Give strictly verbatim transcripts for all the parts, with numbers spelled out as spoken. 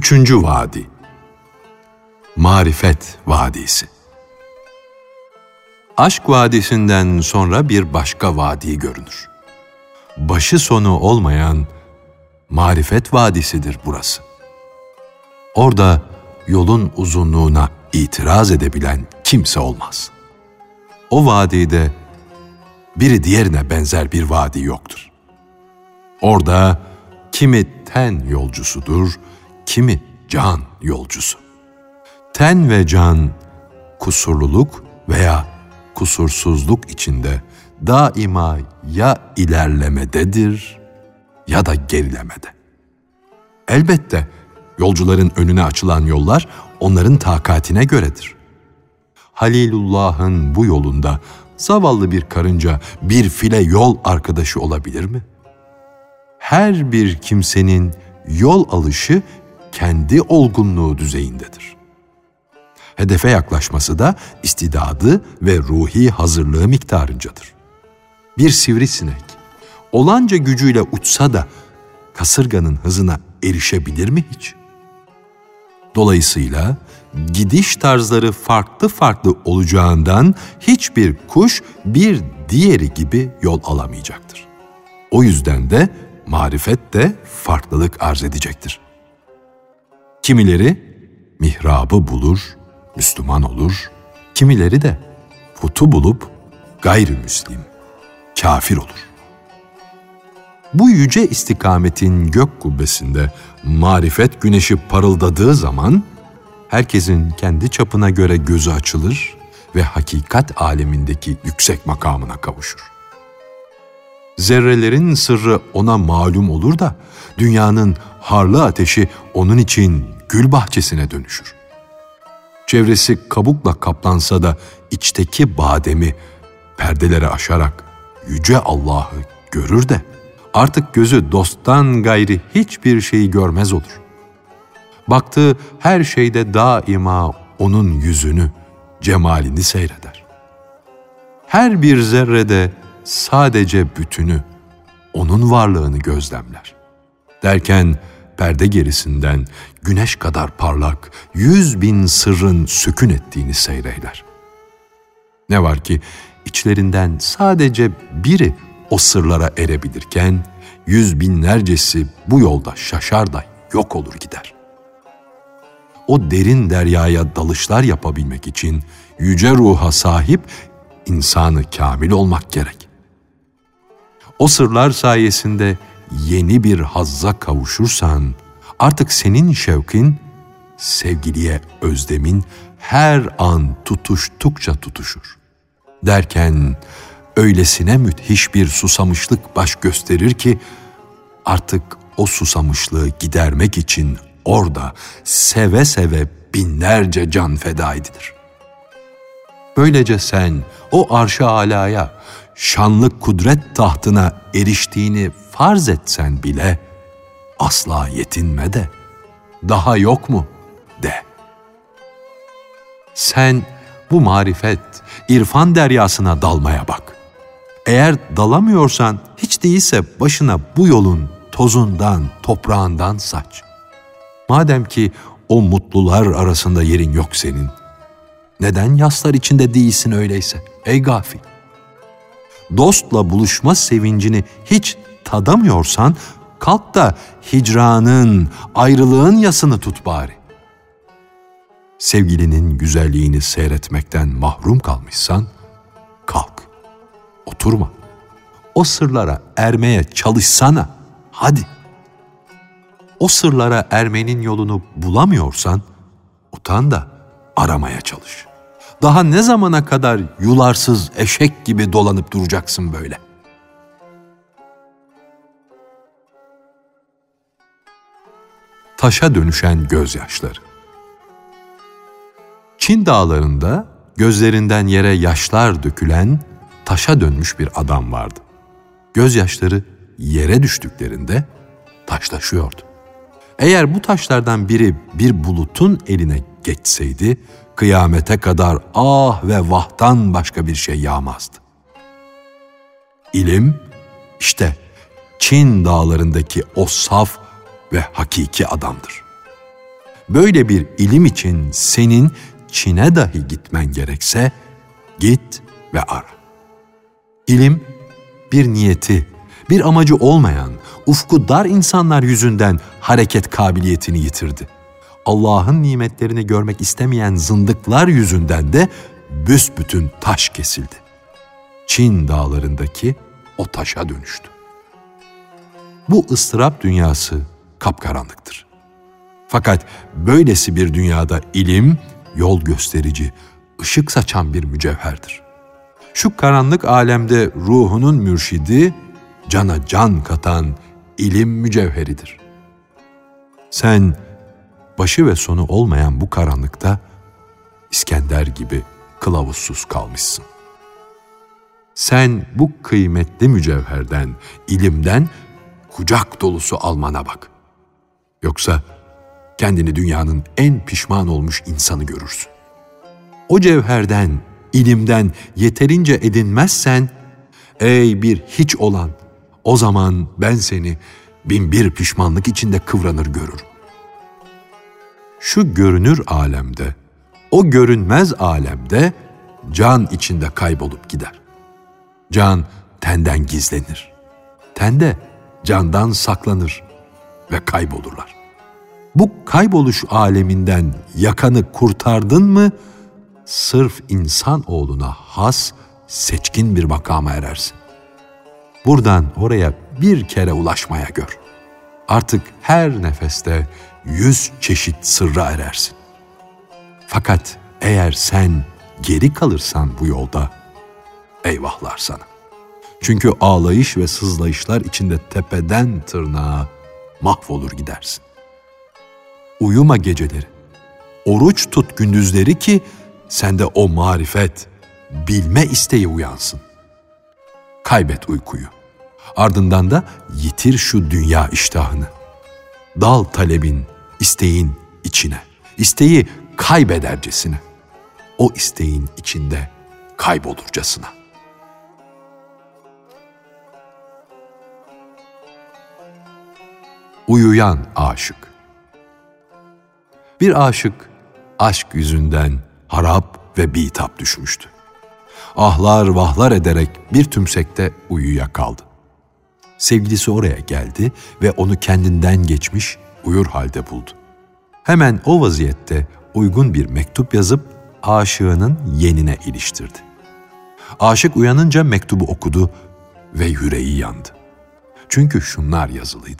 Üçüncü vadi, Marifet Vadisi. Aşk vadisinden sonra bir başka vadi görünür. Başı sonu olmayan Marifet Vadisidir burası. Orada yolun uzunluğuna itiraz edebilen kimse olmaz. O vadide biri diğerine benzer bir vadi yoktur. Orada kimi ten yolcusudur, kimi can yolcusu. Ten ve can kusurluluk veya kusursuzluk içinde daima ya ilerlemededir ya da gerilemede. Elbette yolcuların önüne açılan yollar onların takatine göredir. Halilullah'ın bu yolunda zavallı bir karınca bir file yol arkadaşı olabilir mi? Her bir kimsenin yol alışı kendi olgunluğu düzeyindedir. Hedefe yaklaşması da istidadı ve ruhi hazırlığı miktarıncadır. Bir sivrisinek olanca gücüyle uçsa da kasırganın hızına erişebilir mi hiç? Dolayısıyla gidiş tarzları farklı farklı olacağından hiçbir kuş bir diğeri gibi yol alamayacaktır. O yüzden de marifet de farklılık arz edecektir. Kimileri mihrabı bulur, Müslüman olur, kimileri de putu bulup gayrimüslim, kafir olur. Bu yüce istikametin gök kubbesinde marifet güneşi parıldadığı zaman herkesin kendi çapına göre gözü açılır ve hakikat alemindeki yüksek makamına kavuşur. Zerrelerin sırrı ona malum olur da dünyanın harlı ateşi onun için gül bahçesine dönüşür. Çevresi kabukla kaplansa da içteki bademi perdeleri aşarak yüce Allah'ı görür de artık gözü dosttan gayri hiçbir şeyi görmez olur. Baktığı her şeyde daima onun yüzünü, cemalini seyreder. Her bir zerrede sadece bütünü, onun varlığını gözlemler. Derken perde gerisinden güneş kadar parlak yüz bin sırrın sükun ettiğini seyreyler. Ne var ki içlerinden sadece biri o sırlara erebilirken yüz binlercesi bu yolda şaşar da yok olur gider. O derin deryaya dalışlar yapabilmek için yüce ruha sahip insanı kamil olmak gerek. O sırlar sayesinde yeni bir hazza kavuşursan artık senin şevkin sevgiliye özlemin her an tutuştukça tutuşur. Derken öylesine müthiş bir susamışlık baş gösterir ki artık o susamışlığı gidermek için orada seve seve binlerce can feda edilir. Böylece sen o arş-ı alaya, şanlı kudret tahtına eriştiğini farz etsen bile asla yetinme de, daha yok mu de. Sen bu marifet, irfan deryasına dalmaya bak. Eğer dalamıyorsan hiç değilse başına bu yolun tozundan, toprağından saç. Madem ki o mutlular arasında yerin yok senin, neden yaslar içinde değilsin öyleyse ey gafil? Dostla buluşma sevincini hiç tadamıyorsan kalk da hicranın, ayrılığın yasını tut bari. Sevgilinin güzelliğini seyretmekten mahrum kalmışsan kalk, oturma. O sırlara ermeye çalışsana, hadi. O sırlara ermenin yolunu bulamıyorsan utan da aramaya çalış. Daha ne zamana kadar yularsız eşek gibi dolanıp duracaksın böyle? Taşa dönüşen gözyaşları. Çin dağlarında gözlerinden yere yaşlar dökülen taşa dönmüş bir adam vardı. Gözyaşları yere düştüklerinde taşlaşıyordu. Eğer bu taşlardan biri bir bulutun eline geçseydi, kıyamete kadar ah ve vahtan başka bir şey yağmazdı. İlim, işte Çin dağlarındaki o saf ve hakiki adamdır. Böyle bir ilim için senin Çin'e dahi gitmen gerekse git ve ara. İlim bir niyeti, bir amacı olmayan, ufku dar insanlar yüzünden hareket kabiliyetini yitirdi. Allah'ın nimetlerini görmek istemeyen zındıklar yüzünden de büsbütün taş kesildi. Çin dağlarındaki o taşa dönüştü. Bu ıstırap dünyası kapkaranlıktır. Fakat böylesi bir dünyada ilim, yol gösterici, ışık saçan bir mücevherdir. Şu karanlık alemde ruhunun mürşidi, cana can katan ilim mücevheridir. Sen başı ve sonu olmayan bu karanlıkta İskender gibi kılavuzsuz kalmışsın. Sen bu kıymetli mücevherden, ilimden kucak dolusu almana bak. Yoksa kendini dünyanın en pişman olmuş insanı görürsün. O cevherden, ilimden yeterince edinmezsen, ey bir hiç olan, o zaman ben seni bin bir pişmanlık içinde kıvranır görürüm. Şu görünür alemde, o görünmez alemde can içinde kaybolup gider. Can tenden gizlenir. Tende candan saklanır ve kaybolurlar. Bu kayboluş aleminden yakanı kurtardın mı, sırf insan oğluna has, seçkin bir makama erersin. Buradan oraya bir kere ulaşmaya gör. Artık her nefeste yüz çeşit sırra erersin. Fakat eğer sen geri kalırsan bu yolda, eyvahlar sana. Çünkü ağlayış ve sızlayışlar içinde tepeden tırnağa mahvolur gidersin. Uyuma geceleri, oruç tut gündüzleri ki sende o marifet, bilme isteği uyansın. Kaybet uykuyu. Ardından da yitir şu dünya iştahını. Dal talebin, isteğin içine. İsteği kaybedercesine. O isteğin içinde kaybolurcasına. Uyuyan aşık. Bir aşık aşk yüzünden harap ve bitap düşmüştü. Ahlar vahlar ederek bir tümsekte uyuyakaldı. Sevgilisi oraya geldi ve onu kendinden geçmiş, uyur halde buldu. Hemen o vaziyette uygun bir mektup yazıp aşığının yenine iliştirdi. Aşık uyanınca mektubu okudu ve yüreği yandı. Çünkü şunlar yazılıydı.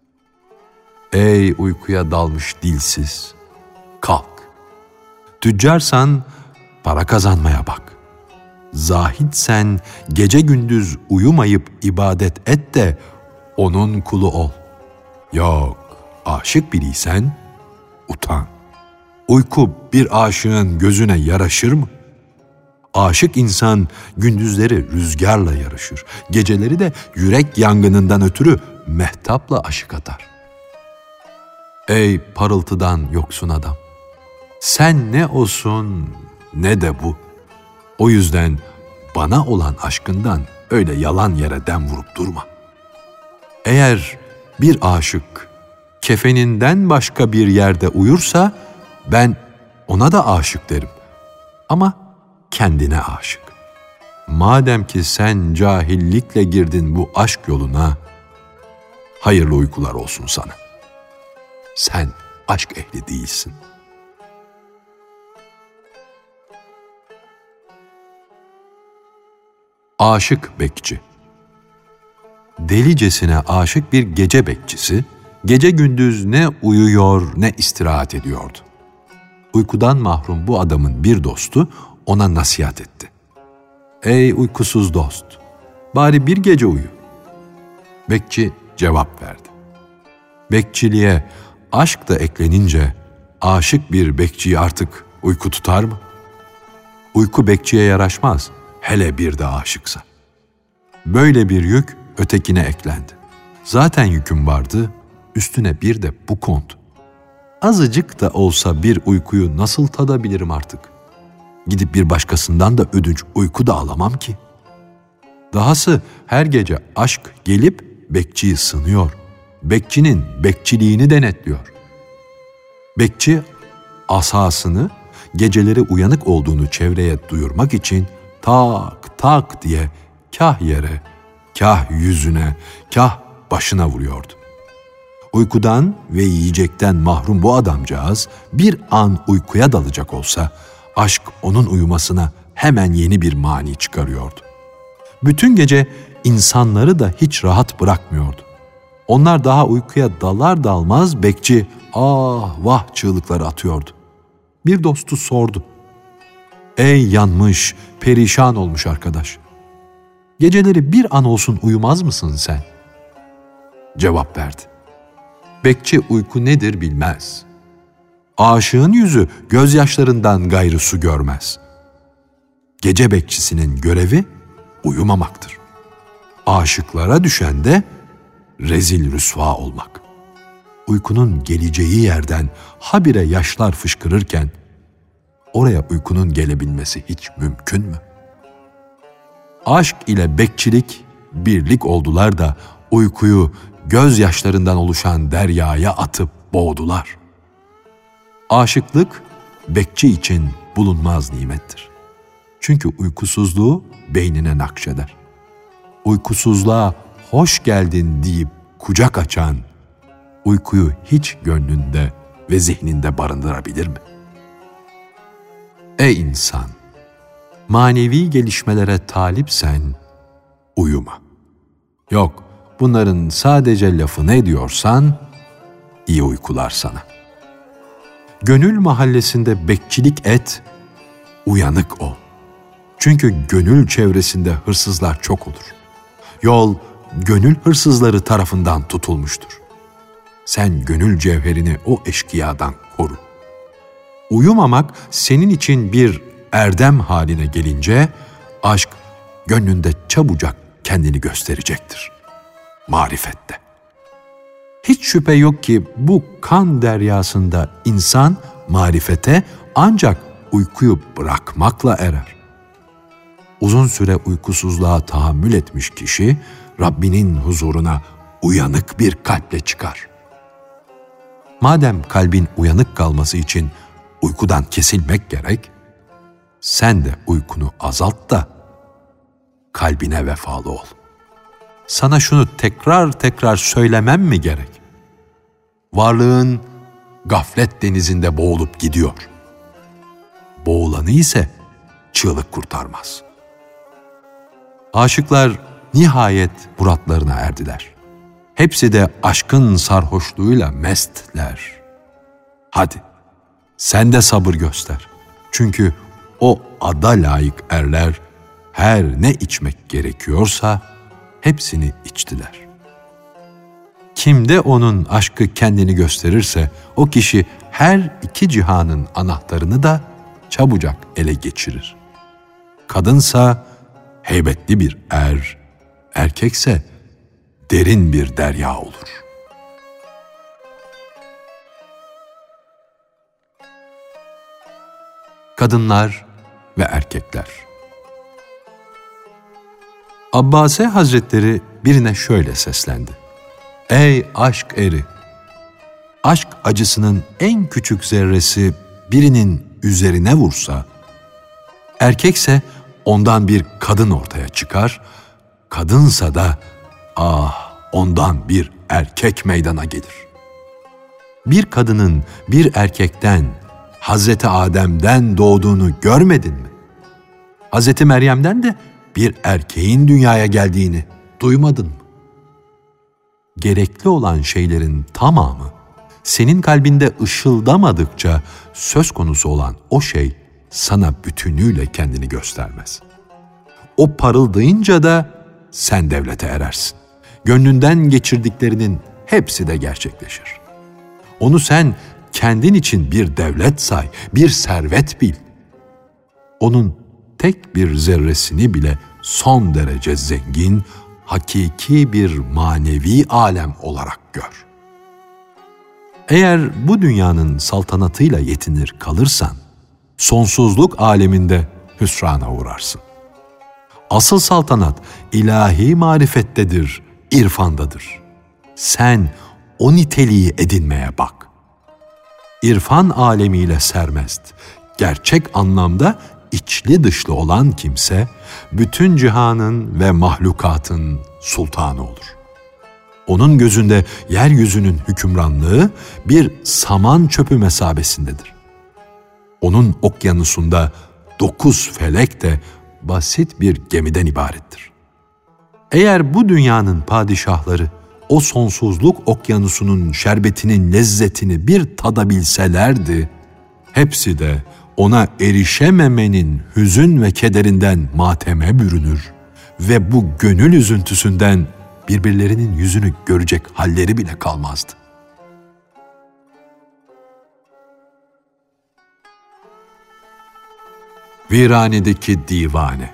Ey uykuya dalmış dilsiz, kalk. Tüccarsan para kazanmaya bak. Zahitsen gece gündüz uyumayıp ibadet et de onun kulu ol. Yok, aşık biriysen utan. Uyku bir aşığın gözüne yaraşır mı? Aşık insan gündüzleri rüzgarla yarışır, geceleri de yürek yangınından ötürü mehtapla aşık atar. Ey parıltıdan yoksun adam! Sen ne olsun ne de bu. O yüzden bana olan aşkından öyle yalan yere dem vurup durma. Eğer bir aşık kefeninden başka bir yerde uyursa ben ona da aşık derim. Ama kendine aşık. Madem ki sen cahillikle girdin bu aşk yoluna, hayırlı uykular olsun sana. Sen aşk ehli değilsin. Aşık bekçi. Delicesine aşık bir gece bekçisi, gece gündüz ne uyuyor ne istirahat ediyordu. Uykudan mahrum bu adamın bir dostu ona nasihat etti. Ey uykusuz dost, bari bir gece uyu. Bekçi cevap verdi. Bekçiliğe aşk da eklenince aşık bir bekçiyi artık uyku tutar mı? Uyku bekçiye yaraşmaz, hele bir de aşıksa. Böyle bir yük ötekine eklendi. Zaten yüküm vardı, üstüne bir de bu kondu. Azıcık da olsa bir uykuyu nasıl tadabilirim artık? Gidip bir başkasından da ödünç uyku da alamam ki. Dahası her gece aşk gelip bekçiyi sınıyor. Bekçinin bekçiliğini denetliyor. Bekçi asasını geceleri uyanık olduğunu çevreye duyurmak için tak tak diye kah yere, kah yüzüne, kah başına vuruyordu. Uykudan ve yiyecekten mahrum bu adamcağız bir an uykuya dalacak olsa aşk onun uyumasına hemen yeni bir mani çıkarıyordu. Bütün gece insanları da hiç rahat bırakmıyordu. Onlar daha uykuya dalar dalmaz bekçi ah vah çığlıkları atıyordu. Bir dostu sordu. Ey yanmış, perişan olmuş arkadaş. Geceleri bir an olsun uyumaz mısın sen? Cevap verdi. Bekçi uyku nedir bilmez. Aşığın yüzü gözyaşlarından gayrı su görmez. Gece bekçisinin görevi uyumamaktır. Aşıklara düşen de rezil rüsva olmak. Uykunun geleceği yerden habire yaşlar fışkırırken oraya uykunun gelebilmesi hiç mümkün mü? Aşk ile bekçilik birlik oldular da uykuyu gözyaşlarından oluşan deryaya atıp boğdular. Aşıklık bekçi için bulunmaz nimettir. Çünkü uykusuzluğu beynine nakşeder. Uykusuzluğa hoş geldin deyip kucak açan, uykuyu hiç gönlünde ve zihninde barındırabilir mi? Ey insan! Manevi gelişmelere talipsen uyuma. Yok, bunların sadece lafını ediyorsan iyi uykular sana. Gönül mahallesinde bekçilik et, uyanık ol. Çünkü gönül çevresinde hırsızlar çok olur. Yol, gönül hırsızları tarafından tutulmuştur. Sen gönül cevherini o eşkıyadan koru. Uyumamak senin için bir erdem haline gelince, aşk gönlünde çabucak kendini gösterecektir. Marifette. Hiç şüphe yok ki bu kan deryasında insan marifete ancak uykuyu bırakmakla erer. Uzun süre uykusuzluğa tahammül etmiş kişi, Rabbinin huzuruna uyanık bir kalple çıkar. Madem kalbin uyanık kalması için uykudan kesilmek gerek, sen de uykunu azalt da kalbine vefalı ol. Sana şunu tekrar tekrar söylemem mi gerek? Varlığın gaflet denizinde boğulup gidiyor. Boğulanı ise çığlık kurtarmaz. Aşıklar nihayet muratlarına erdiler. Hepsi de aşkın sarhoşluğuyla mestler. Hadi sen de sabır göster. Çünkü o ada layık erler her ne içmek gerekiyorsa hepsini içtiler. Kimde onun aşkı kendini gösterirse o kişi her iki cihanın anahtarını da çabucak ele geçirir. Kadınsa heybetli bir er, erkekse derin bir derya olur. Kadınlar ve erkekler. Abbase Hazretleri birine şöyle seslendi. Ey aşk eri! Aşk acısının en küçük zerresi birinin üzerine vursa, erkekse ondan bir kadın ortaya çıkar, kadınsa da ah ondan bir erkek meydana gelir. Bir kadının bir erkekten, Hazreti Adem'den doğduğunu görmedin mi? Hazreti Meryem'den de bir erkeğin dünyaya geldiğini duymadın mı? Gerekli olan şeylerin tamamı senin kalbinde ışıldamadıkça söz konusu olan o şey sana bütünüyle kendini göstermez. O parıldayınca da sen devlete erersin. Gönlünden geçirdiklerinin hepsi de gerçekleşir. Onu sen kendin için bir devlet say, bir servet bil. Onun tek bir zerresini bile son derece zengin, hakiki bir manevi alem olarak gör. Eğer bu dünyanın saltanatıyla yetinir kalırsan, sonsuzluk aleminde hüsrana uğrarsın. Asıl saltanat ilahi marifettedir, irfandadır. Sen o niteliği edinmeye bak. irfan alemiyle sermest, gerçek anlamda içli dışlı olan kimse, bütün cihanın ve mahlukatın sultanı olur. Onun gözünde yeryüzünün hükümranlığı bir saman çöpü mesabesindedir. Onun okyanusunda dokuz felek de basit bir gemiden ibarettir. Eğer bu dünyanın padişahları o sonsuzluk okyanusunun şerbetinin lezzetini bir tadabilselerdi, hepsi de ona erişememenin hüzün ve kederinden mateme bürünür ve bu gönül üzüntüsünden birbirlerinin yüzünü görecek halleri bile kalmazdı. Viranedeki divane.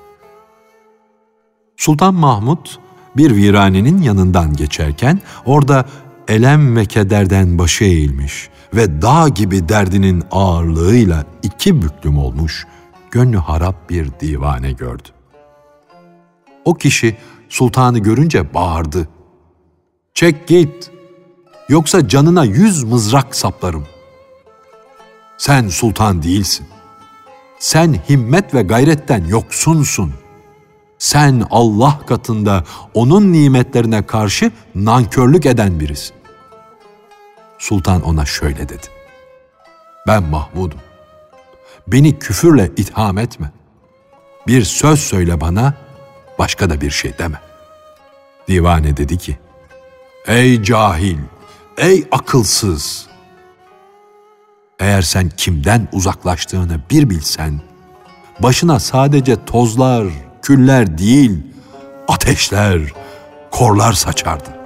Sultan Mahmud bir viranenin yanından geçerken orada elem ve kederden başı eğilmiş ve dağ gibi derdinin ağırlığıyla iki büklüm olmuş, gönlü harap bir divane gördü. O kişi sultanı görünce bağırdı. "Çek git, yoksa canına yüz mızrak saplarım. Sen sultan değilsin. Sen himmet ve gayretten yoksunsun. Sen Allah katında onun nimetlerine karşı nankörlük eden birisin." Sultan ona şöyle dedi: "Ben Mahmud'um. Beni küfürle itham etme. Bir söz söyle bana, başka da bir şey deme." Divane dedi ki: "Ey cahil, ey akılsız! Eğer sen kimden uzaklaştığını bir bilsen, başına sadece tozlar, küller değil, ateşler, korlar saçardın.